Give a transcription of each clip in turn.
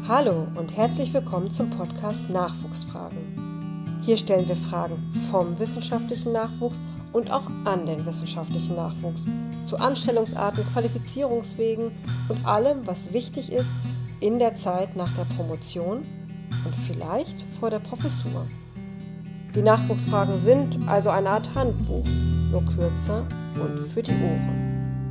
Hallo und herzlich willkommen zum Podcast Nachwuchsfragen. Hier stellen wir Fragen vom wissenschaftlichen Nachwuchs und auch an den wissenschaftlichen Nachwuchs, zu Anstellungsarten, Qualifizierungswegen und allem, was wichtig ist in der Zeit nach der Promotion und vielleicht vor der Professur. Die Nachwuchsfragen sind also eine Art Handbuch, nur kürzer und für die Ohren.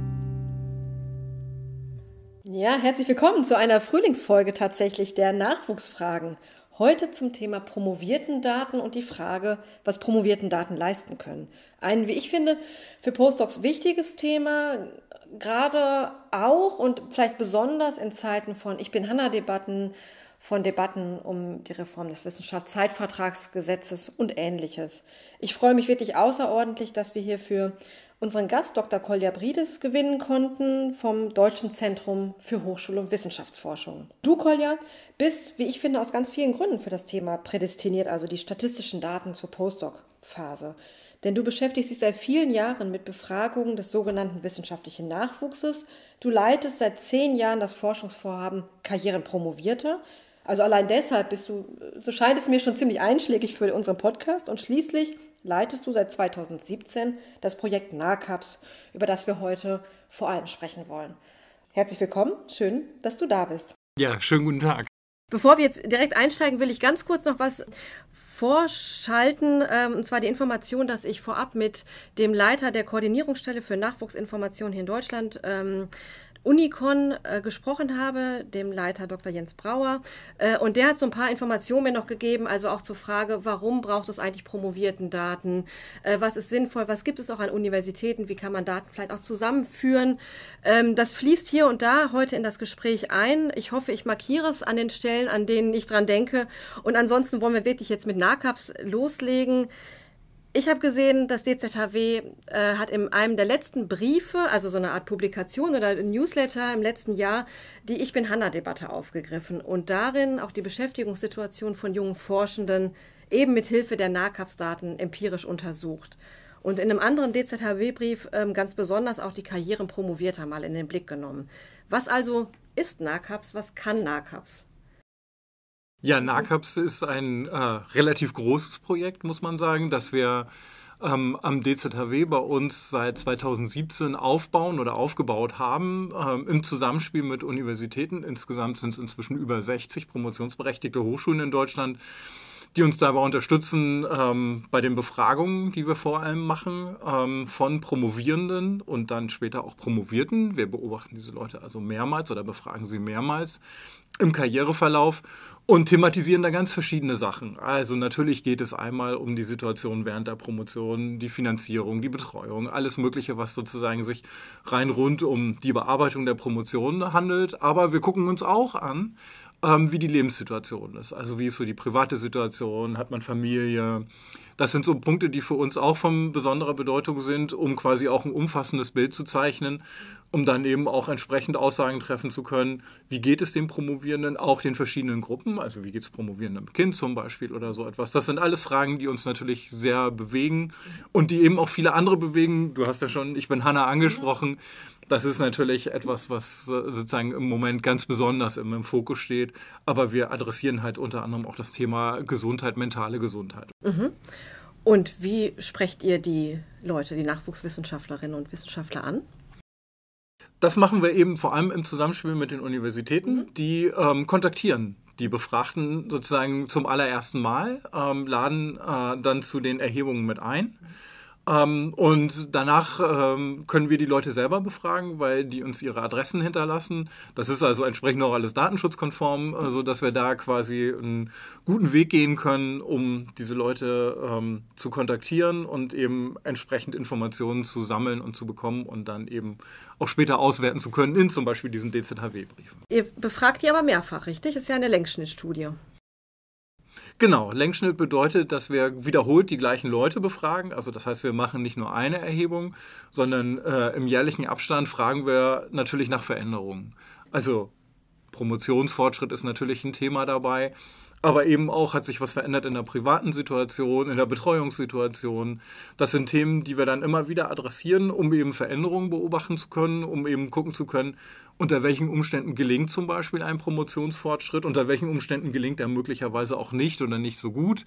Ja, herzlich willkommen zu einer Frühlingsfolge tatsächlich der Nachwuchsfragen. Heute zum Thema Promoviertendaten und die Frage, was Promoviertendaten leisten können. Ein, wie ich finde, für Postdocs wichtiges Thema, gerade auch und vielleicht besonders in Zeiten von Ich bin Hanna-Debatten, von Debatten um die Reform des Wissenschaftszeitvertragsgesetzes und Ähnliches. Ich freue mich wirklich außerordentlich, dass wir hier für unseren Gast Dr. Kolja Brides gewinnen konnten vom Deutschen Zentrum für Hochschul- und Wissenschaftsforschung. Du, Kolja, bist, wie ich finde, aus ganz vielen Gründen für das Thema prädestiniert, also die statistischen Daten zur Postdoc-Phase. Denn du beschäftigst dich seit vielen Jahren mit Befragungen des sogenannten wissenschaftlichen Nachwuchses. Du leitest seit 10 Jahren das Forschungsvorhaben Karrieren Promovierter. Also allein deshalb bist du, so scheint es mir, schon ziemlich einschlägig für unseren Podcast. Und schließlich leitest du seit 2017 das Projekt NACAPS, über das wir heute vor allem sprechen wollen. Herzlich willkommen, schön, dass du da bist. Ja, schönen guten Tag. Bevor wir jetzt direkt einsteigen, will ich ganz kurz noch was vorschalten, und zwar die Information, dass ich vorab mit dem Leiter der Koordinierungsstelle für Nachwuchsinformation hier in Deutschland, Unicon, gesprochen habe, dem Leiter Dr. Jens Brauer. Und der hat so ein paar Informationen mir noch gegeben, also auch zur Frage, warum braucht es eigentlich Promoviertendaten? Was ist sinnvoll? Was gibt es auch an Universitäten? Wie kann man Daten vielleicht auch zusammenführen? Das fließt hier und da heute in das Gespräch ein. Ich hoffe, ich markiere es an den Stellen, an denen ich dran denke. Und ansonsten wollen wir wirklich jetzt mit NACAPS loslegen. Ich habe gesehen, das DZHW hat in einem der letzten Briefe, also so eine Art Publikation oder Newsletter im letzten Jahr, die Ich bin Hanna-Debatte aufgegriffen und darin auch die Beschäftigungssituation von jungen Forschenden eben mit Hilfe der NACAPS-Daten empirisch untersucht. Und in einem anderen DZHW-Brief ganz besonders auch die Karrieren Promovierter mal in den Blick genommen. Was also ist NACAPS? Was kann NACAPS? Ja, NACAPS ist ein relativ großes Projekt, muss man sagen, das wir am DZHW bei uns seit 2017 aufbauen oder aufgebaut haben, im Zusammenspiel mit Universitäten. Insgesamt sind es inzwischen über 60 promotionsberechtigte Hochschulen in Deutschland, die uns dabei unterstützen bei den Befragungen, die wir vor allem machen, von Promovierenden und dann später auch Promovierten. Wir beobachten diese Leute also mehrmals oder befragen sie mehrmals im Karriereverlauf und thematisieren da ganz verschiedene Sachen. Also natürlich geht es einmal um die Situation während der Promotion, die Finanzierung, die Betreuung, alles Mögliche, was sozusagen sich rein rund um die Bearbeitung der Promotion handelt. Aber wir gucken uns auch an, wie die Lebenssituation ist. Also wie ist so die private Situation, hat man Familie? Das sind so Punkte, die für uns auch von besonderer Bedeutung sind, um quasi auch ein umfassendes Bild zu zeichnen, um dann eben auch entsprechend Aussagen treffen zu können, wie geht es den Promovierenden, auch den verschiedenen Gruppen, also wie geht es Promovierenden Kind zum Beispiel oder so etwas. Das sind alles Fragen, die uns natürlich sehr bewegen und die eben auch viele andere bewegen. Du hast ja schon Ich bin Hanna angesprochen. Das ist natürlich etwas, was sozusagen im Moment ganz besonders im Fokus steht. Aber wir adressieren halt unter anderem auch das Thema Gesundheit, mentale Gesundheit. Mhm. Und wie sprecht ihr die Leute, die Nachwuchswissenschaftlerinnen und Wissenschaftler an? Das machen wir eben vor allem im Zusammenspiel mit den Universitäten, die kontaktieren die Befragten sozusagen zum allerersten Mal, laden dann zu den Erhebungen mit ein. Und danach können wir die Leute selber befragen, weil die uns ihre Adressen hinterlassen. Das ist also entsprechend auch alles datenschutzkonform, sodass wir da quasi einen guten Weg gehen können, um diese Leute zu kontaktieren und eben entsprechend Informationen zu sammeln und zu bekommen und dann eben auch später auswerten zu können in zum Beispiel diesem DZHW-Brief. Ihr befragt die aber mehrfach, richtig? Das ist ja eine Längsschnittstudie. Genau, Längsschnitt bedeutet, dass wir wiederholt die gleichen Leute befragen. Also das heißt, wir machen nicht nur eine Erhebung, sondern im jährlichen Abstand fragen wir natürlich nach Veränderungen. Also Promotionsfortschritt ist natürlich ein Thema dabei, aber eben auch hat sich was verändert in der privaten Situation, in der Betreuungssituation. Das sind Themen, die wir dann immer wieder adressieren, um eben Veränderungen beobachten zu können, um eben gucken zu können, unter welchen Umständen gelingt zum Beispiel ein Promotionsfortschritt, unter welchen Umständen gelingt er möglicherweise auch nicht oder nicht so gut.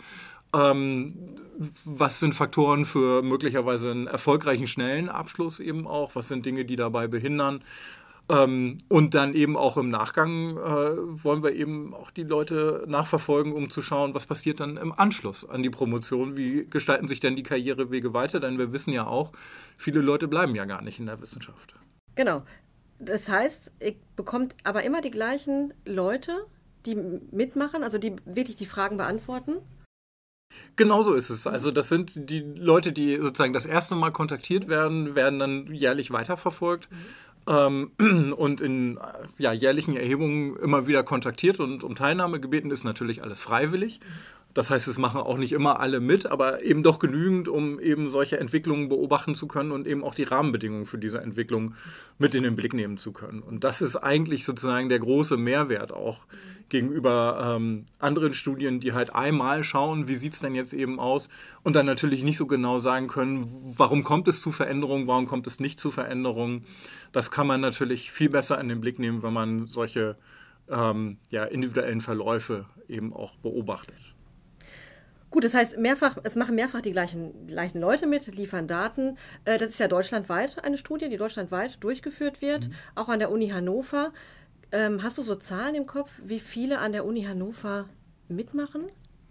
Was sind Faktoren für möglicherweise einen erfolgreichen, schnellen Abschluss eben auch? Was sind Dinge, die dabei behindern? Und dann eben auch im Nachgang wollen wir eben auch die Leute nachverfolgen, um zu schauen, was passiert dann im Anschluss an die Promotion, wie gestalten sich denn die Karrierewege weiter, denn wir wissen ja auch, viele Leute bleiben ja gar nicht in der Wissenschaft. Genau. Das heißt, ihr bekommt aber immer die gleichen Leute, die mitmachen, also die wirklich die Fragen beantworten? Genau so ist es. Also das sind die Leute, die sozusagen das erste Mal kontaktiert werden, werden dann jährlich weiterverfolgt. Und in jährlichen Erhebungen immer wieder kontaktiert und um Teilnahme gebeten, ist natürlich alles freiwillig. Das heißt, es machen auch nicht immer alle mit, aber eben doch genügend, um eben solche Entwicklungen beobachten zu können und eben auch die Rahmenbedingungen für diese Entwicklung mit in den Blick nehmen zu können. Und das ist eigentlich sozusagen der große Mehrwert auch gegenüber anderen Studien, die halt einmal schauen, wie sieht es denn jetzt eben aus und dann natürlich nicht so genau sagen können, warum kommt es zu Veränderungen, warum kommt es nicht zu Veränderungen. Das kann man natürlich viel besser in den Blick nehmen, wenn man solche individuellen Verläufe eben auch beobachtet. Gut, das heißt, es machen mehrfach die gleichen Leute mit, liefern Daten. Das ist ja deutschlandweit eine Studie, die deutschlandweit durchgeführt wird, auch an der Uni Hannover. Hast du so Zahlen im Kopf, wie viele an der Uni Hannover mitmachen?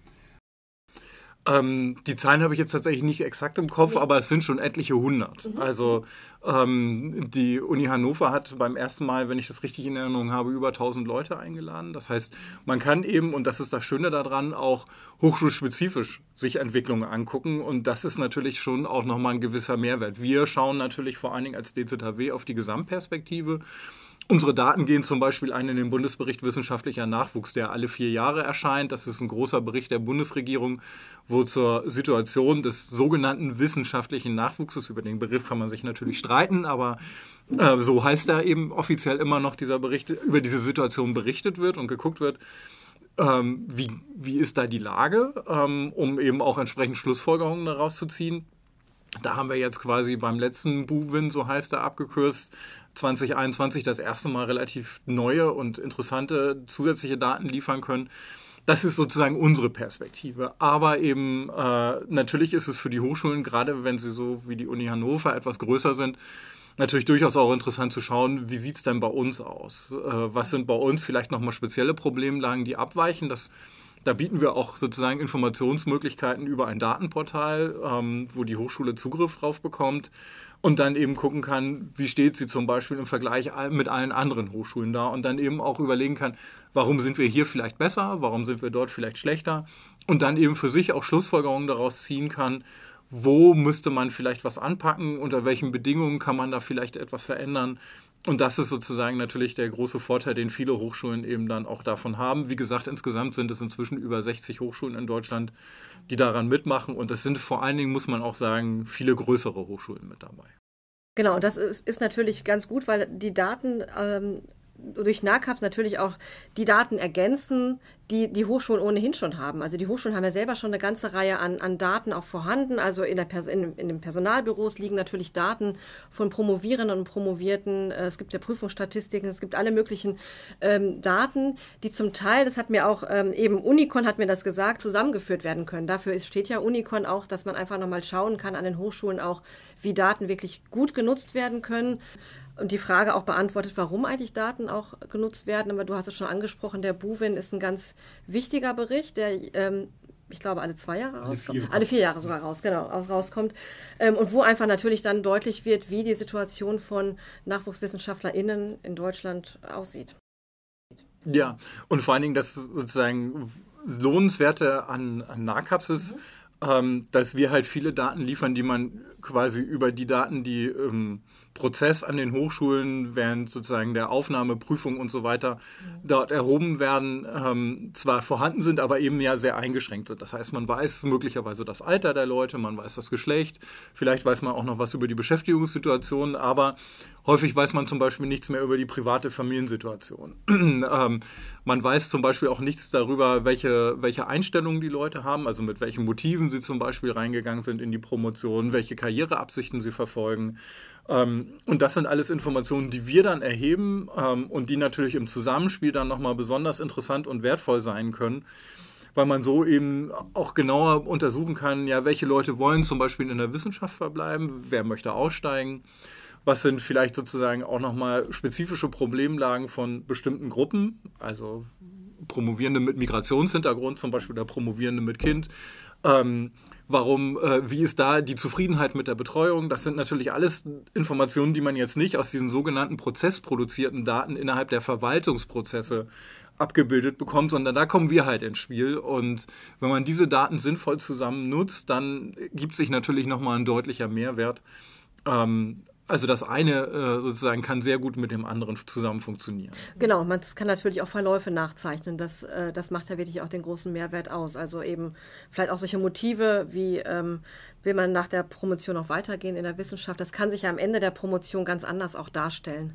Die Zahlen habe ich jetzt tatsächlich nicht exakt im Kopf, aber es sind schon etliche 100. Also die Uni Hannover hat beim ersten Mal, wenn ich das richtig in Erinnerung habe, über 1000 Leute eingeladen. Das heißt, man kann eben, und das ist das Schöne daran, auch hochschulspezifisch sich Entwicklungen angucken. Und das ist natürlich schon auch nochmal ein gewisser Mehrwert. Wir schauen natürlich vor allen Dingen als DZHW auf die Gesamtperspektive. Unsere Daten gehen zum Beispiel ein in den Bundesbericht Wissenschaftlicher Nachwuchs, der alle 4 Jahre erscheint. Das ist ein großer Bericht der Bundesregierung, wo zur Situation des sogenannten wissenschaftlichen Nachwuchses, über den Begriff kann man sich natürlich streiten, aber so heißt er eben offiziell immer noch, dieser Bericht, über diese Situation berichtet wird und geguckt wird, wie ist da die Lage, um eben auch entsprechend Schlussfolgerungen daraus zu ziehen. Da haben wir jetzt quasi beim letzten BuWin, so heißt er abgekürzt, 2021 das erste Mal relativ neue und interessante zusätzliche Daten liefern können. Das ist sozusagen unsere Perspektive. Aber eben natürlich ist es für die Hochschulen, gerade wenn sie so wie die Uni Hannover etwas größer sind, natürlich durchaus auch interessant zu schauen, wie sieht es denn bei uns aus? Was sind bei uns vielleicht nochmal spezielle Problemlagen, die abweichen? Da bieten wir auch sozusagen Informationsmöglichkeiten über ein Datenportal, wo die Hochschule Zugriff drauf bekommt und dann eben gucken kann, wie steht sie zum Beispiel im Vergleich mit allen anderen Hochschulen da und dann eben auch überlegen kann, warum sind wir hier vielleicht besser, warum sind wir dort vielleicht schlechter und dann eben für sich auch Schlussfolgerungen daraus ziehen kann, wo müsste man vielleicht was anpacken, unter welchen Bedingungen kann man da vielleicht etwas verändern. Und das ist sozusagen natürlich der große Vorteil, den viele Hochschulen eben dann auch davon haben. Wie gesagt, insgesamt sind es inzwischen über 60 Hochschulen in Deutschland, die daran mitmachen. Und es sind vor allen Dingen, muss man auch sagen, viele größere Hochschulen mit dabei. Genau, das ist natürlich ganz gut, weil die Daten durch NACAPS natürlich auch die Daten ergänzen, die die Hochschulen ohnehin schon haben. Also die Hochschulen haben ja selber schon eine ganze Reihe an Daten auch vorhanden. Also in den Personalbüros liegen natürlich Daten von Promovierenden und Promovierten. Es gibt ja Prüfungsstatistiken, es gibt alle möglichen Daten, die zum Teil, das hat mir auch eben Unicon hat mir das gesagt, zusammengeführt werden können. Dafür steht ja Unicon auch, dass man einfach nochmal schauen kann an den Hochschulen auch, wie Daten wirklich gut genutzt werden können. Und die Frage auch beantwortet, warum eigentlich Daten auch genutzt werden. Aber du hast es schon angesprochen, der BuWin ist ein ganz wichtiger Bericht, der, ich glaube, alle 2 Jahre rauskommt. Alle 4 Jahre sogar rauskommt. Und wo einfach natürlich dann deutlich wird, wie die Situation von NachwuchswissenschaftlerInnen in Deutschland aussieht. Ja, und vor allen Dingen das sozusagen Lohnenswerte an NACAPS ist, dass wir halt viele Daten liefern, die man quasi über die Daten, die im Prozess an den Hochschulen während sozusagen der Aufnahme, Prüfung und so weiter dort erhoben werden, zwar vorhanden sind, aber eben ja sehr eingeschränkt sind. Das heißt, man weiß möglicherweise das Alter der Leute, man weiß das Geschlecht, vielleicht weiß man auch noch was über die Beschäftigungssituation, aber häufig weiß man zum Beispiel nichts mehr über die private Familiensituation. Man weiß zum Beispiel auch nichts darüber, welche Einstellungen die Leute haben, also mit welchen Motiven sie zum Beispiel reingegangen sind in die Promotion, welche Karriereabsichten sie verfolgen. Und das sind alles Informationen, die wir dann erheben und die natürlich im Zusammenspiel dann nochmal besonders interessant und wertvoll sein können, weil man so eben auch genauer untersuchen kann, ja, welche Leute wollen zum Beispiel in der Wissenschaft verbleiben, wer möchte aussteigen, was sind vielleicht sozusagen auch nochmal spezifische Problemlagen von bestimmten Gruppen, also Promovierende mit Migrationshintergrund zum Beispiel oder Promovierende mit Kind. Wie ist da die Zufriedenheit mit der Betreuung? Das sind natürlich alles Informationen, die man jetzt nicht aus diesen sogenannten prozessproduzierten Daten innerhalb der Verwaltungsprozesse abgebildet bekommt, sondern da kommen wir halt ins Spiel. Und wenn man diese Daten sinnvoll zusammen nutzt, dann gibt sich natürlich nochmal ein deutlicher Mehrwert. Also das eine sozusagen kann sehr gut mit dem anderen zusammen funktionieren. Genau, man kann natürlich auch Verläufe nachzeichnen. Das macht ja wirklich auch den großen Mehrwert aus. Also eben vielleicht auch solche Motive wie, will man nach der Promotion noch weitergehen in der Wissenschaft, das kann sich ja am Ende der Promotion ganz anders auch darstellen.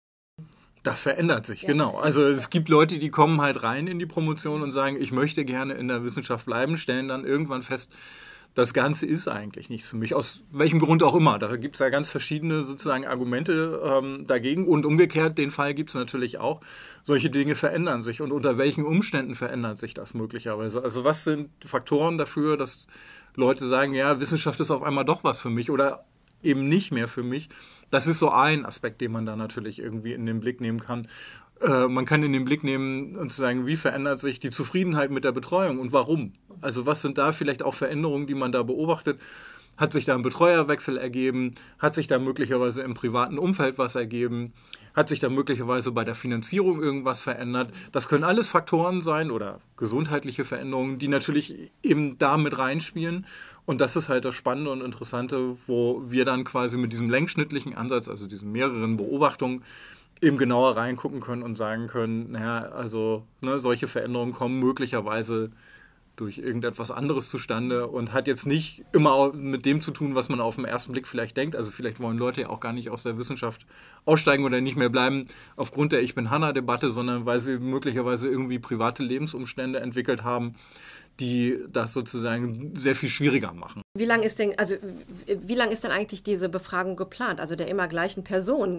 Das verändert sich, genau. Also es gibt Leute, die kommen halt rein in die Promotion und sagen, ich möchte gerne in der Wissenschaft bleiben, stellen dann irgendwann fest, das Ganze ist eigentlich nichts für mich, aus welchem Grund auch immer. Da gibt es ja ganz verschiedene sozusagen Argumente dagegen und umgekehrt, den Fall gibt es natürlich auch. Solche Dinge verändern sich und unter welchen Umständen verändert sich das möglicherweise? Also was sind Faktoren dafür, dass Leute sagen, ja, Wissenschaft ist auf einmal doch was für mich oder eben nicht mehr für mich? Das ist so ein Aspekt, den man da natürlich irgendwie in den Blick nehmen kann. Man kann in den Blick nehmen und zu sagen, wie verändert sich die Zufriedenheit mit der Betreuung und warum? Also was sind da vielleicht auch Veränderungen, die man da beobachtet? Hat sich da ein Betreuerwechsel ergeben? Hat sich da möglicherweise im privaten Umfeld was ergeben? Hat sich da möglicherweise bei der Finanzierung irgendwas verändert? Das können alles Faktoren sein oder gesundheitliche Veränderungen, die natürlich eben da mit reinspielen. Und das ist halt das Spannende und Interessante, wo wir dann quasi mit diesem längsschnittlichen Ansatz, also diesen mehreren Beobachtungen, eben genauer reingucken können und sagen können, naja, also solche Veränderungen kommen möglicherweise durch irgendetwas anderes zustande und hat jetzt nicht immer mit dem zu tun, was man auf den ersten Blick vielleicht denkt. Also vielleicht wollen Leute ja auch gar nicht aus der Wissenschaft aussteigen oder nicht mehr bleiben aufgrund der Ich-bin-Hanna-Debatte, sondern weil sie möglicherweise irgendwie private Lebensumstände entwickelt haben, die das sozusagen sehr viel schwieriger machen. Wie lang ist denn eigentlich diese Befragung geplant? Also der immer gleichen Person,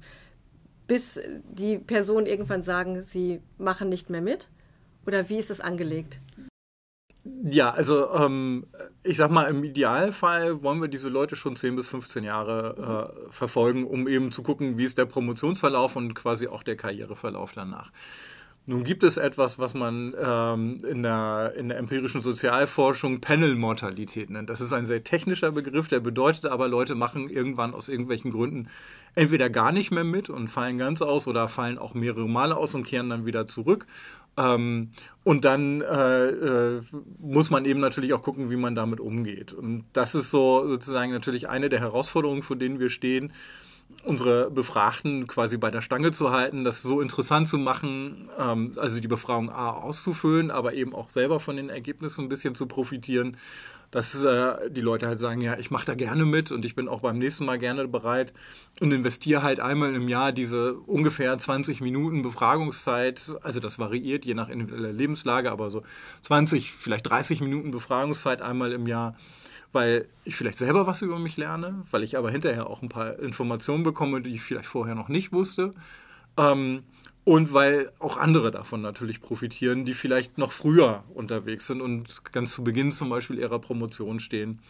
bis die Personen irgendwann sagen, sie machen nicht mehr mit? Oder wie ist es angelegt? Ja, also ich sag mal, im Idealfall wollen wir diese Leute schon 10 bis 15 Jahre verfolgen, um eben zu gucken, wie ist der Promotionsverlauf und quasi auch der Karriereverlauf danach. Nun gibt es etwas, was man in der empirischen Sozialforschung Panel-Mortalität nennt. Das ist ein sehr technischer Begriff, der bedeutet aber, Leute machen irgendwann aus irgendwelchen Gründen entweder gar nicht mehr mit und fallen ganz aus oder fallen auch mehrere Male aus und kehren dann wieder zurück. Und dann muss man eben natürlich auch gucken, wie man damit umgeht. Und das ist so sozusagen natürlich eine der Herausforderungen, vor denen wir stehen, unsere Befragten quasi bei der Stange zu halten, das so interessant zu machen, also die Befragung auszufüllen, aber eben auch selber von den Ergebnissen ein bisschen zu profitieren, dass die Leute halt sagen, ja, ich mache da gerne mit und ich bin auch beim nächsten Mal gerne bereit und investiere halt einmal im Jahr diese ungefähr 20 Minuten Befragungszeit, also das variiert je nach individueller Lebenslage, aber so 20, vielleicht 30 Minuten Befragungszeit einmal im Jahr, weil ich vielleicht selber was über mich lerne, weil ich aber hinterher auch ein paar Informationen bekomme, die ich vielleicht vorher noch nicht wusste. Und weil auch andere davon natürlich profitieren, die vielleicht noch früher unterwegs sind und ganz zu Beginn zum Beispiel ihrer Promotion stehen.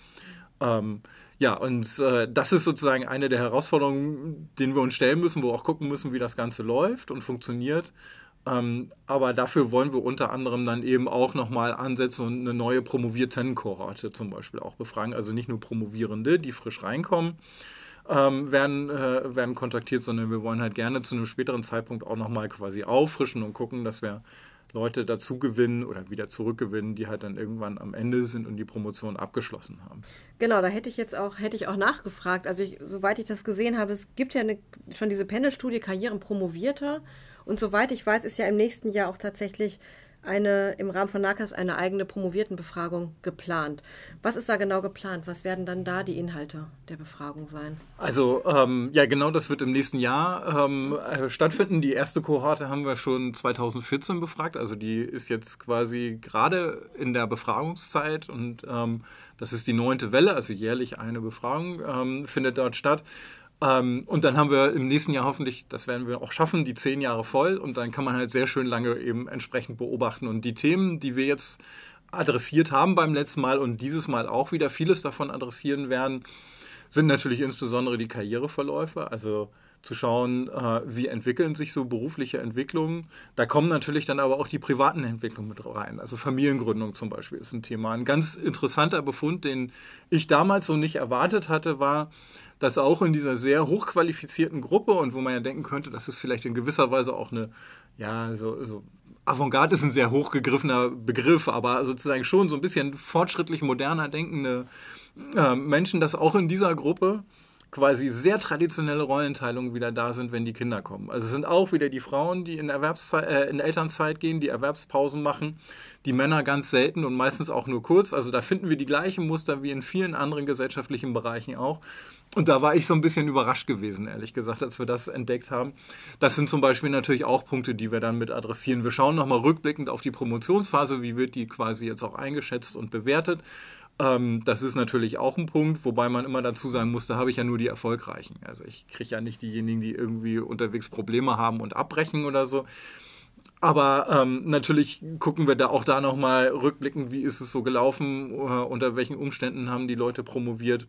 Das ist sozusagen eine der Herausforderungen, denen wir uns stellen müssen, wo wir auch gucken müssen, wie das Ganze läuft und funktioniert. Aber dafür wollen wir unter anderem dann eben auch nochmal ansetzen und eine neue Promoviertendenkohorte zum Beispiel auch befragen. Also nicht nur Promovierende, die frisch reinkommen, werden kontaktiert, sondern wir wollen halt gerne zu einem späteren Zeitpunkt auch nochmal quasi auffrischen und gucken, dass wir Leute dazu gewinnen oder wieder zurückgewinnen, die halt dann irgendwann am Ende sind und die Promotion abgeschlossen haben. Genau, da hätte ich auch nachgefragt. Also soweit ich das gesehen habe, es gibt ja schon diese Pendelstudie Karrieren Promovierter. Und soweit ich weiß, ist ja im nächsten Jahr auch tatsächlich im Rahmen von NACAPS eine eigene Promoviertenbefragung geplant. Was ist da genau geplant? Was werden dann da die Inhalte der Befragung sein? Also ja, genau, das wird im nächsten Jahr stattfinden. Die erste Kohorte haben wir schon 2014 befragt. Also die ist jetzt quasi gerade in der Befragungszeit und das ist die 9. Welle, also jährlich eine Befragung findet dort statt. Und dann haben wir im nächsten Jahr hoffentlich, das werden wir auch schaffen, die 10 Jahre voll und dann kann man halt sehr schön lange eben entsprechend beobachten. Und die Themen, die wir jetzt adressiert haben beim letzten Mal und dieses Mal auch wieder vieles davon adressieren werden, sind natürlich insbesondere die Karriereverläufe, also zu schauen, wie entwickeln sich so berufliche Entwicklungen. Da kommen natürlich dann aber auch die privaten Entwicklungen mit rein. Also Familiengründung zum Beispiel ist ein Thema. Ein ganz interessanter Befund, den ich damals so nicht erwartet hatte, war, dass auch in dieser sehr hochqualifizierten Gruppe und wo man ja denken könnte, das ist vielleicht in gewisser Weise auch eine, ja, so Avantgarde ist ein sehr hochgegriffener Begriff, aber sozusagen schon so ein bisschen fortschrittlich moderner denkende Menschen, dass auch in dieser Gruppe quasi sehr traditionelle Rollenteilungen wieder da sind, wenn die Kinder kommen. Also es sind auch wieder die Frauen, die in Elternzeit gehen, die Erwerbspausen machen, die Männer ganz selten und meistens auch nur kurz. Also da finden wir die gleichen Muster wie in vielen anderen gesellschaftlichen Bereichen auch. Und da war ich so ein bisschen überrascht gewesen, ehrlich gesagt, als wir das entdeckt haben. Das sind zum Beispiel natürlich auch Punkte, die wir dann mit adressieren. Wir schauen nochmal rückblickend auf die Promotionsphase, wie wird die quasi jetzt auch eingeschätzt und bewertet. Das ist natürlich auch ein Punkt, wobei man immer dazu sagen muss, da habe ich ja nur die Erfolgreichen. Also ich kriege ja nicht diejenigen, die irgendwie unterwegs Probleme haben und abbrechen oder so. Aber natürlich gucken wir da auch da nochmal rückblickend, wie ist es so gelaufen, unter welchen Umständen haben die Leute promoviert.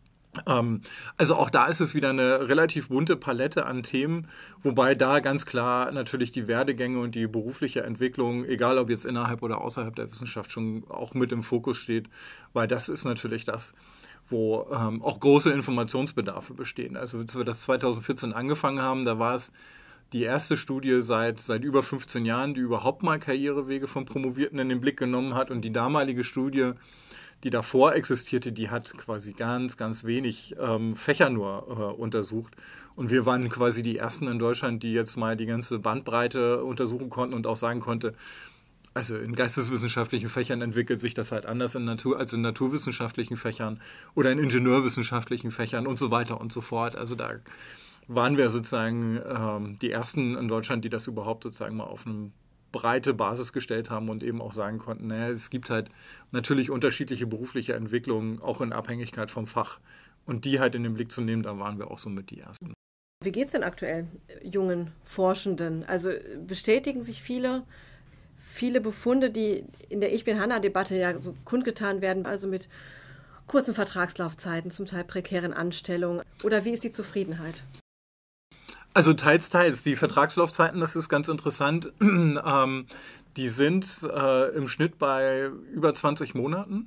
Also auch da ist es wieder eine relativ bunte Palette an Themen, wobei da ganz klar natürlich die Werdegänge und die berufliche Entwicklung, egal ob jetzt innerhalb oder außerhalb der Wissenschaft, schon auch mit im Fokus steht, weil das ist natürlich das, wo auch große Informationsbedarfe bestehen. Also als wir das 2014 angefangen haben, da war es die erste Studie seit über 15 Jahren, die überhaupt mal Karrierewege von Promovierten in den Blick genommen hat und die damalige Studie, die davor existierte, die hat quasi ganz, ganz wenig Fächer nur untersucht. Und wir waren quasi die Ersten in Deutschland, die jetzt mal die ganze Bandbreite untersuchen konnten und auch sagen konnte, also in geisteswissenschaftlichen Fächern entwickelt sich das halt anders als in naturwissenschaftlichen Fächern oder in ingenieurwissenschaftlichen Fächern und so weiter und so fort. Also da waren wir sozusagen die Ersten in Deutschland, die das überhaupt sozusagen mal auf eine breite Basis gestellt haben und eben auch sagen konnten, naja, es gibt halt natürlich unterschiedliche berufliche Entwicklungen, auch in Abhängigkeit vom Fach. Und die halt in den Blick zu nehmen, da waren wir auch so mit die Ersten. Wie geht es denn aktuell jungen Forschenden? Also bestätigen sich viele Befunde, die in der Ich bin Hanna-Debatte ja so kundgetan werden, also mit kurzen Vertragslaufzeiten, zum Teil prekären Anstellungen? Oder wie ist die Zufriedenheit? Also teils, teils. Die Vertragslaufzeiten, das ist ganz interessant. Die sind im Schnitt bei über 20 Monaten.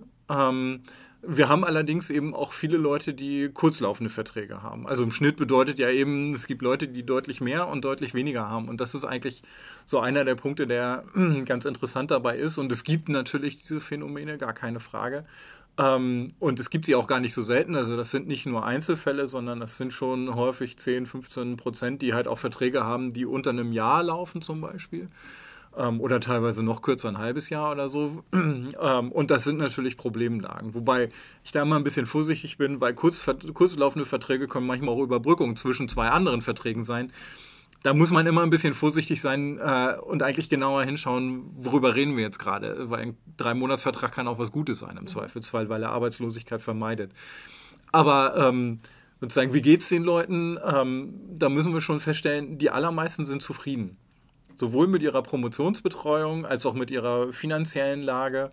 Wir haben allerdings eben auch viele Leute, die kurzlaufende Verträge haben. Also im Schnitt bedeutet ja eben, es gibt Leute, die deutlich mehr und deutlich weniger haben. Und das ist eigentlich so einer der Punkte, der ganz interessant dabei ist. Und es gibt natürlich diese Phänomene, gar keine Frage. Und es gibt sie auch gar nicht so selten. Also das sind nicht nur Einzelfälle, sondern das sind schon häufig 10-15%, die halt auch Verträge haben, die unter einem Jahr laufen zum Beispiel. Oder teilweise noch kürzer, ein halbes Jahr oder so. Und das sind natürlich Problemlagen. Wobei ich da immer ein bisschen vorsichtig bin, weil kurzlaufende Verträge können manchmal auch Überbrückungen zwischen zwei anderen Verträgen sein. Da muss man immer ein bisschen vorsichtig sein und eigentlich genauer hinschauen, worüber reden wir jetzt gerade. Weil ein 3-Monats-Vertrag kann auch was Gutes sein im Zweifelsfall, weil er Arbeitslosigkeit vermeidet. Aber sozusagen, wie geht es den Leuten? Da müssen wir schon feststellen, die allermeisten sind zufrieden. Sowohl mit ihrer Promotionsbetreuung als auch mit ihrer finanziellen Lage.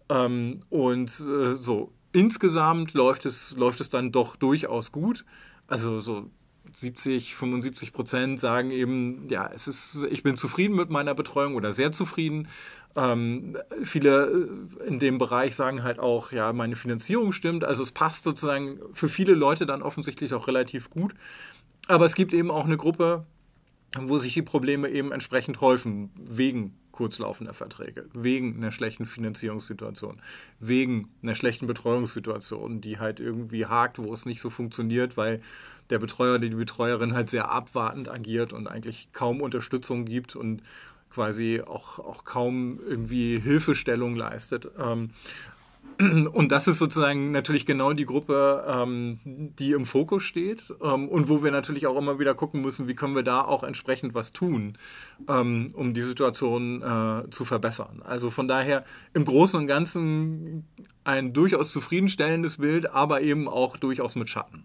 So insgesamt läuft es dann doch durchaus gut. Also so 70-75% sagen eben, ja, ich bin zufrieden mit meiner Betreuung oder sehr zufrieden. Viele in dem Bereich sagen halt auch, ja, meine Finanzierung stimmt. Also es passt sozusagen für viele Leute dann offensichtlich auch relativ gut. Aber es gibt eben auch eine Gruppe, wo sich die Probleme eben entsprechend häufen, wegen kurzlaufender Verträge, wegen einer schlechten Finanzierungssituation, wegen einer schlechten Betreuungssituation, die halt irgendwie hakt, wo es nicht so funktioniert, weil der Betreuer oder die Betreuerin halt sehr abwartend agiert und eigentlich kaum Unterstützung gibt und quasi auch kaum irgendwie Hilfestellung leistet. Und das ist sozusagen natürlich genau die Gruppe, die im Fokus steht und wo wir natürlich auch immer wieder gucken müssen, wie können wir da auch entsprechend was tun, um die Situation zu verbessern. Also von daher im Großen und Ganzen ein durchaus zufriedenstellendes Bild, aber eben auch durchaus mit Schatten.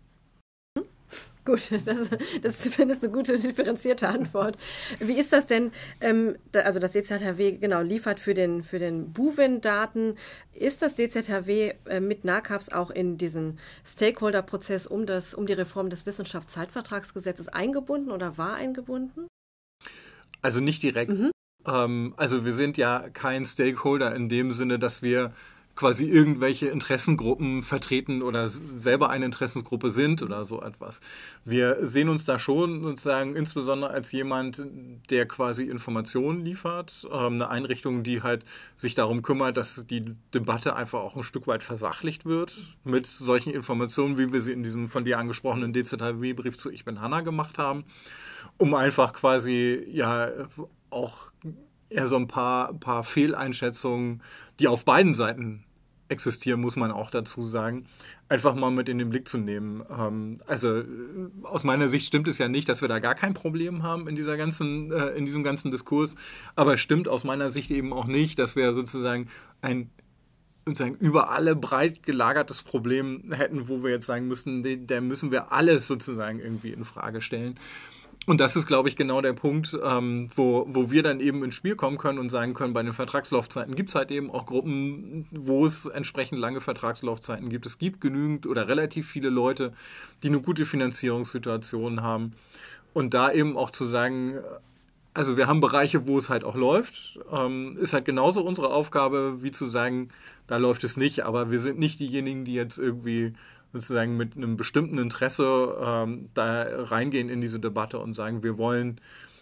Gut, das ist zumindest eine gute, differenzierte Antwort. Wie ist das denn, also das DZHW genau liefert für den Buwin Daten. Ist das DZHW mit NACAPS auch in diesen Stakeholder-Prozess um die Reform des Wissenschaftszeitvertragsgesetzes eingebunden oder war eingebunden? Also nicht direkt. Also wir sind ja kein Stakeholder in dem Sinne, dass wir quasi irgendwelche Interessengruppen vertreten oder selber eine Interessensgruppe sind oder so etwas. Wir sehen uns da schon sozusagen insbesondere als jemand, der quasi Informationen liefert, eine Einrichtung, die halt sich darum kümmert, dass die Debatte einfach auch ein Stück weit versachlicht wird mit solchen Informationen, wie wir sie in diesem von dir angesprochenen DZHW-Brief zu Ich bin Hanna gemacht haben, um einfach quasi ja auch eher so ein paar Fehleinschätzungen, die auf beiden Seiten existieren, muss man auch dazu sagen, einfach mal mit in den Blick zu nehmen. Also aus meiner Sicht stimmt es ja nicht, dass wir da gar kein Problem haben in diesem ganzen Diskurs, aber es stimmt aus meiner Sicht eben auch nicht, dass wir sozusagen ein über alle breit gelagertes Problem hätten, wo wir jetzt sagen müssen, da müssen wir alles sozusagen irgendwie in Frage stellen. Und das ist, glaube ich, genau der Punkt, wo wir dann eben ins Spiel kommen können und sagen können, bei den Vertragslaufzeiten gibt es halt eben auch Gruppen, wo es entsprechend lange Vertragslaufzeiten gibt. Es gibt genügend oder relativ viele Leute, die eine gute Finanzierungssituation haben. Und da eben auch zu sagen, also wir haben Bereiche, wo es halt auch läuft, ist halt genauso unsere Aufgabe, wie zu sagen, da läuft es nicht. Aber wir sind nicht diejenigen, die jetzt irgendwie sozusagen mit einem bestimmten Interesse da reingehen in diese Debatte und sagen, wir wollen,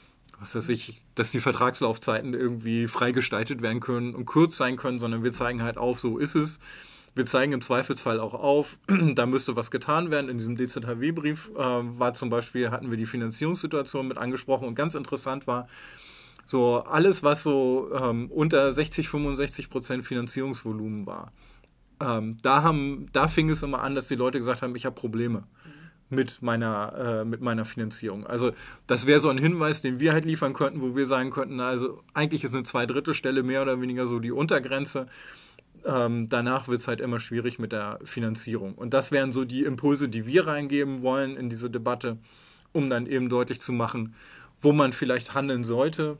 dass die Vertragslaufzeiten irgendwie frei gestaltet werden können und kurz sein können, sondern wir zeigen halt auf, so ist es. Wir zeigen im Zweifelsfall auch auf, da müsste was getan werden. In diesem DZHW-Brief hatten wir die Finanzierungssituation mit angesprochen und ganz interessant war, so alles, was so unter 60-65% Finanzierungsvolumen war. Da fing es immer an, dass die Leute gesagt haben, ich habe Probleme mit meiner Finanzierung. Also das wäre so ein Hinweis, den wir halt liefern könnten, wo wir sagen könnten, also eigentlich ist eine 2/3 Stelle mehr oder weniger so die Untergrenze. Danach wird es halt immer schwierig mit der Finanzierung. Und das wären so die Impulse, die wir reingeben wollen in diese Debatte, um dann eben deutlich zu machen, wo man vielleicht handeln sollte.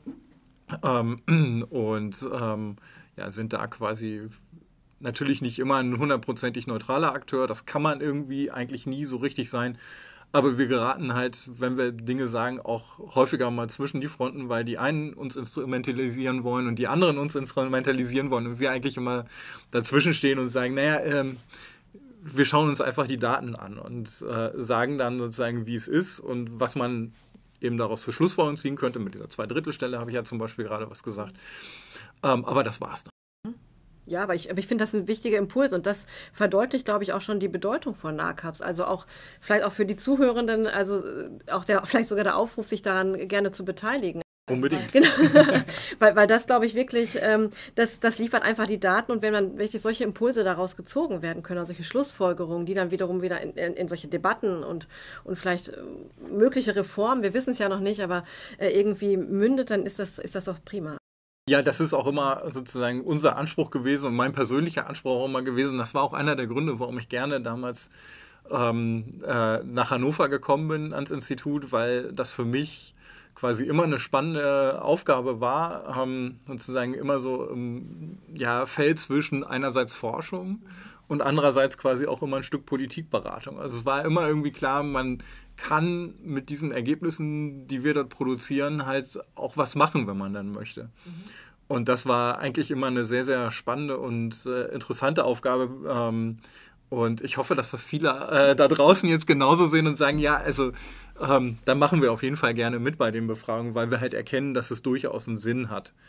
Sind da quasi natürlich nicht immer ein 100%ig neutraler Akteur. Das kann man irgendwie eigentlich nie so richtig sein. Aber wir geraten halt, wenn wir Dinge sagen, auch häufiger mal zwischen die Fronten, weil die einen uns instrumentalisieren wollen und die anderen uns instrumentalisieren wollen. Und wir eigentlich immer dazwischen stehen und sagen, wir schauen uns einfach die Daten an und sagen dann sozusagen, wie es ist und was man eben daraus für Schlussfolgerungen ziehen könnte. Mit dieser 2/3 Stelle habe ich ja zum Beispiel gerade was gesagt. Aber das war's dann. Ja, aber ich finde das ein wichtiger Impuls und das verdeutlicht, glaube ich, auch schon die Bedeutung von NACAPS. Also auch vielleicht auch für die Zuhörenden, also auch vielleicht sogar der Aufruf, sich daran gerne zu beteiligen. Unbedingt. Genau. weil das, glaube ich, wirklich, das liefert einfach die Daten und wenn dann wirklich solche Impulse daraus gezogen werden können, also solche Schlussfolgerungen, die dann wiederum wieder in solche Debatten und vielleicht mögliche Reformen, wir wissen es ja noch nicht, aber irgendwie mündet, dann ist das doch prima. Ja, das ist auch immer sozusagen unser Anspruch gewesen und mein persönlicher Anspruch auch immer gewesen. Das war auch einer der Gründe, warum ich gerne damals nach Hannover gekommen bin ans Institut, weil das für mich quasi immer eine spannende Aufgabe war, sozusagen immer so im Feld zwischen einerseits Forschung und andererseits quasi auch immer ein Stück Politikberatung. Also es war immer irgendwie klar, man kann mit diesen Ergebnissen, die wir dort produzieren, halt auch was machen, wenn man dann möchte. Und das war eigentlich immer eine sehr, sehr spannende und interessante Aufgabe. Und ich hoffe, dass das viele da draußen jetzt genauso sehen und sagen, ja, also da machen wir auf jeden Fall gerne mit bei den Befragungen, weil wir halt erkennen, dass es durchaus einen Sinn hat,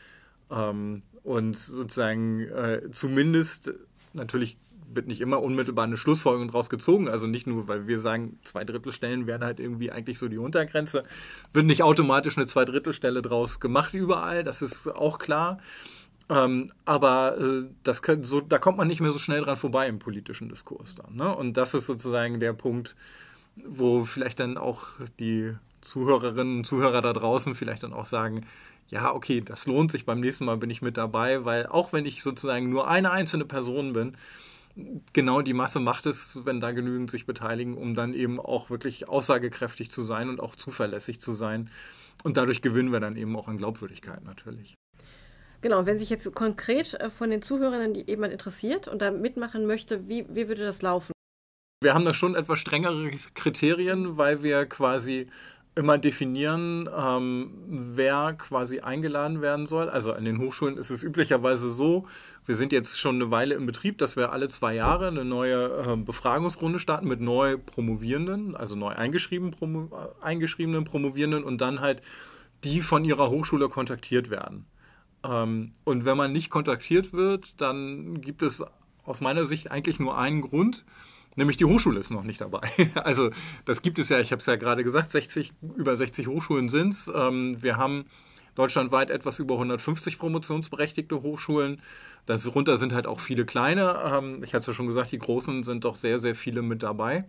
Und sozusagen zumindest, natürlich wird nicht immer unmittelbar eine Schlussfolgerung daraus gezogen, also nicht nur, weil wir sagen, 2/3 Stellen wären halt irgendwie eigentlich so die Untergrenze, wird nicht automatisch eine 2/3 Stelle draus gemacht überall, das ist auch klar. Aber da kommt man nicht mehr so schnell dran vorbei im politischen Diskurs dann. Ne? Und das ist sozusagen der Punkt, wo vielleicht dann auch die Zuhörerinnen und Zuhörer da draußen vielleicht dann auch sagen, ja, okay, das lohnt sich, beim nächsten Mal bin ich mit dabei, weil auch wenn ich sozusagen nur eine einzelne Person bin, genau die Masse macht es, wenn da genügend sich beteiligen, um dann eben auch wirklich aussagekräftig zu sein und auch zuverlässig zu sein. Und dadurch gewinnen wir dann eben auch an Glaubwürdigkeit natürlich. Genau, wenn sich jetzt konkret von den Zuhörern die jemand interessiert und da mitmachen möchte, wie würde das laufen? Wir haben da schon etwas strengere Kriterien, weil wir quasi immer definieren, wer quasi eingeladen werden soll. Also an den Hochschulen ist es üblicherweise so, wir sind jetzt schon eine Weile im Betrieb, dass wir alle 2 Jahre eine neue Befragungsrunde starten mit neu Promovierenden, also neu eingeschriebenen Promovierenden und dann halt die von ihrer Hochschule kontaktiert werden. Und wenn man nicht kontaktiert wird, dann gibt es aus meiner Sicht eigentlich nur einen Grund, nämlich die Hochschule ist noch nicht dabei. Also das gibt es ja, ich habe es ja gerade gesagt, über 60 Hochschulen sind es. Wir haben deutschlandweit etwas über 150 promotionsberechtigte Hochschulen. Darunter sind halt auch viele kleine. Ich hatte es ja schon gesagt, die großen sind doch sehr, sehr viele mit dabei.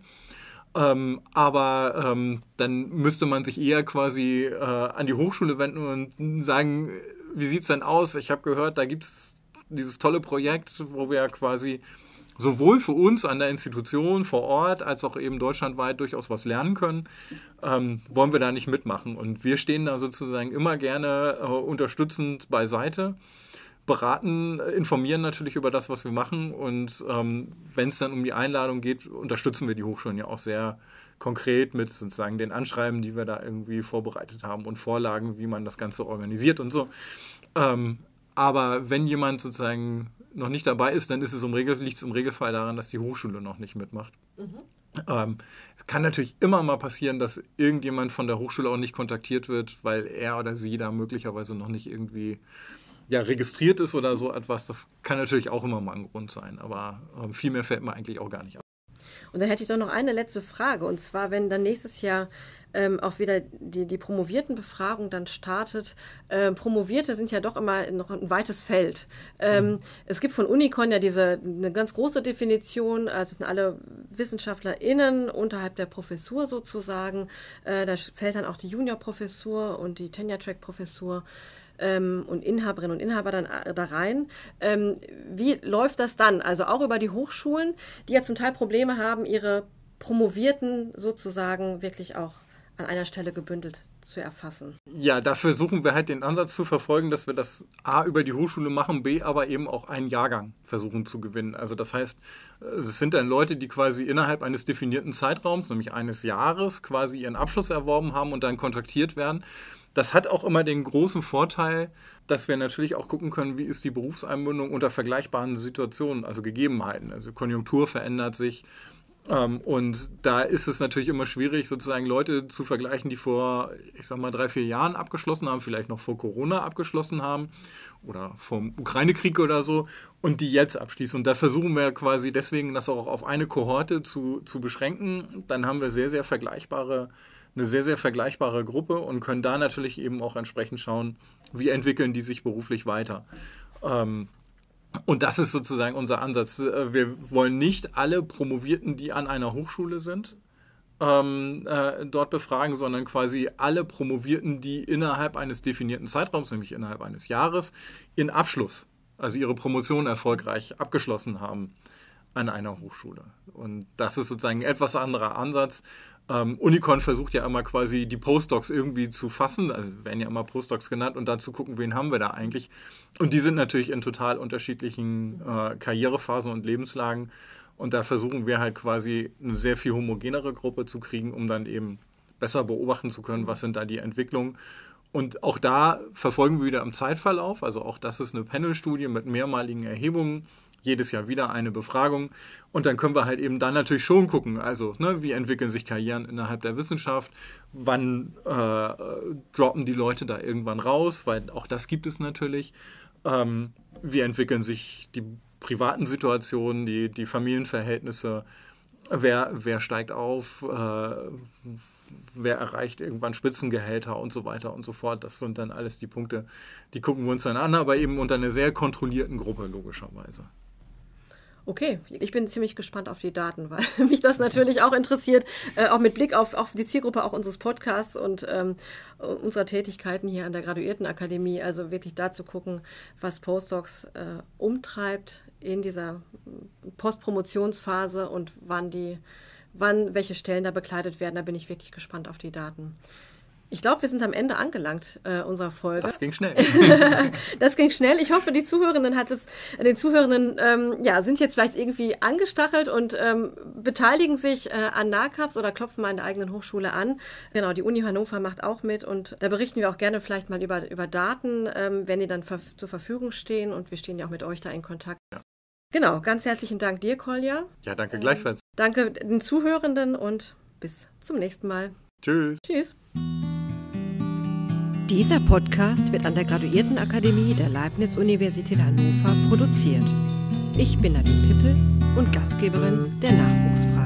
Aber dann müsste man sich eher quasi an die Hochschule wenden und sagen, wie sieht es denn aus? Ich habe gehört, da gibt es dieses tolle Projekt, wo wir quasi sowohl für uns an der Institution vor Ort als auch eben deutschlandweit durchaus was lernen können, wollen wir da nicht mitmachen. Und wir stehen da sozusagen immer gerne unterstützend beiseite, beraten, informieren natürlich über das, was wir machen. Und wenn es dann um die Einladung geht, unterstützen wir die Hochschulen ja auch sehr konkret mit sozusagen den Anschreiben, die wir da irgendwie vorbereitet haben und Vorlagen, wie man das Ganze organisiert und so. Aber wenn jemand sozusagen noch nicht dabei ist, dann liegt es im Regelfall daran, dass die Hochschule noch nicht mitmacht. Kann natürlich immer mal passieren, dass irgendjemand von der Hochschule auch nicht kontaktiert wird, weil er oder sie da möglicherweise noch nicht irgendwie registriert ist oder so etwas. Das kann natürlich auch immer mal ein Grund sein, aber viel mehr fällt mir eigentlich auch gar nicht auf. Und dann hätte ich doch noch eine letzte Frage. Und zwar, wenn dann nächstes Jahr auch wieder die Promoviertenbefragung dann startet. Promovierte sind ja doch immer noch ein weites Feld. Es gibt von Unicon ja eine ganz große Definition. Also es sind alle WissenschaftlerInnen unterhalb der Professur sozusagen. Da fällt dann auch die Juniorprofessur und die Tenure-Track-Professur und Inhaberinnen und Inhaber dann da rein. Wie läuft das dann? Also auch über die Hochschulen, die ja zum Teil Probleme haben, ihre Promovierten sozusagen wirklich auch an einer Stelle gebündelt zu erfassen. Ja, da versuchen wir halt den Ansatz zu verfolgen, dass wir das A über die Hochschule machen, B aber eben auch einen Jahrgang versuchen zu gewinnen. Also das heißt, es sind dann Leute, die quasi innerhalb eines definierten Zeitraums, nämlich eines Jahres, quasi ihren Abschluss erworben haben und dann kontaktiert werden. Das hat auch immer den großen Vorteil, dass wir natürlich auch gucken können, wie ist die Berufseinbindung unter vergleichbaren Situationen, also Gegebenheiten. Also Konjunktur verändert sich. Und da ist es natürlich immer schwierig, sozusagen Leute zu vergleichen, die vor, 3-4 Jahren abgeschlossen haben, vielleicht noch vor Corona abgeschlossen haben oder vom Ukraine-Krieg oder so und die jetzt abschließen. Und da versuchen wir quasi deswegen, das auch auf eine Kohorte zu beschränken. Dann haben wir eine sehr, sehr vergleichbare Gruppe und können da natürlich eben auch entsprechend schauen, wie entwickeln die sich beruflich weiter. Und das ist sozusagen unser Ansatz. Wir wollen nicht alle Promovierten, die an einer Hochschule sind, dort befragen, sondern quasi alle Promovierten, die innerhalb eines definierten Zeitraums, nämlich innerhalb eines Jahres, ihren Abschluss, also ihre Promotion erfolgreich abgeschlossen haben an einer Hochschule. Und das ist sozusagen ein etwas anderer Ansatz. Unicon versucht ja immer quasi die Postdocs irgendwie zu fassen, also werden ja immer Postdocs genannt und dann zu gucken, wen haben wir da eigentlich. Und die sind natürlich in total unterschiedlichen Karrierephasen und Lebenslagen. Und da versuchen wir halt quasi eine sehr viel homogenere Gruppe zu kriegen, um dann eben besser beobachten zu können, was sind da die Entwicklungen. Und auch da verfolgen wir wieder im Zeitverlauf, also auch das ist eine Panelstudie mit mehrmaligen Erhebungen, jedes Jahr wieder eine Befragung und dann können wir halt eben dann natürlich schon gucken, also wie entwickeln sich Karrieren innerhalb der Wissenschaft, wann droppen die Leute da irgendwann raus, weil auch das gibt es natürlich, wie entwickeln sich die privaten Situationen, die Familienverhältnisse, wer steigt auf, wer erreicht irgendwann Spitzengehälter und so weiter und so fort. Das sind dann alles die Punkte, die gucken wir uns dann an, aber eben unter einer sehr kontrollierten Gruppe logischerweise. Okay, ich bin ziemlich gespannt auf die Daten, weil mich das natürlich auch interessiert, auch mit Blick auf die Zielgruppe auch unseres Podcasts und unserer Tätigkeiten hier an der Graduiertenakademie. Also wirklich da zu gucken, was Postdocs umtreibt in dieser Postpromotionsphase und wann welche Stellen da bekleidet werden. Da bin ich wirklich gespannt auf die Daten. Ich glaube, wir sind am Ende angelangt unserer Folge. Das ging schnell. Das ging schnell. Ich hoffe, den Zuhörenden sind jetzt vielleicht irgendwie angestachelt und beteiligen sich an NACAPS oder klopfen mal in der eigenen Hochschule an. Genau, die Uni Hannover macht auch mit und da berichten wir auch gerne vielleicht mal über Daten, wenn die dann zur Verfügung stehen und wir stehen ja auch mit euch da in Kontakt. Ja. Genau, ganz herzlichen Dank dir, Kolja. Ja, danke gleichfalls. Danke den Zuhörenden und bis zum nächsten Mal. Tschüss. Tschüss. Dieser Podcast wird an der Graduiertenakademie der Leibniz-Universität Hannover produziert. Ich bin Nadine Pippel und Gastgeberin der Nachwuchsfragen.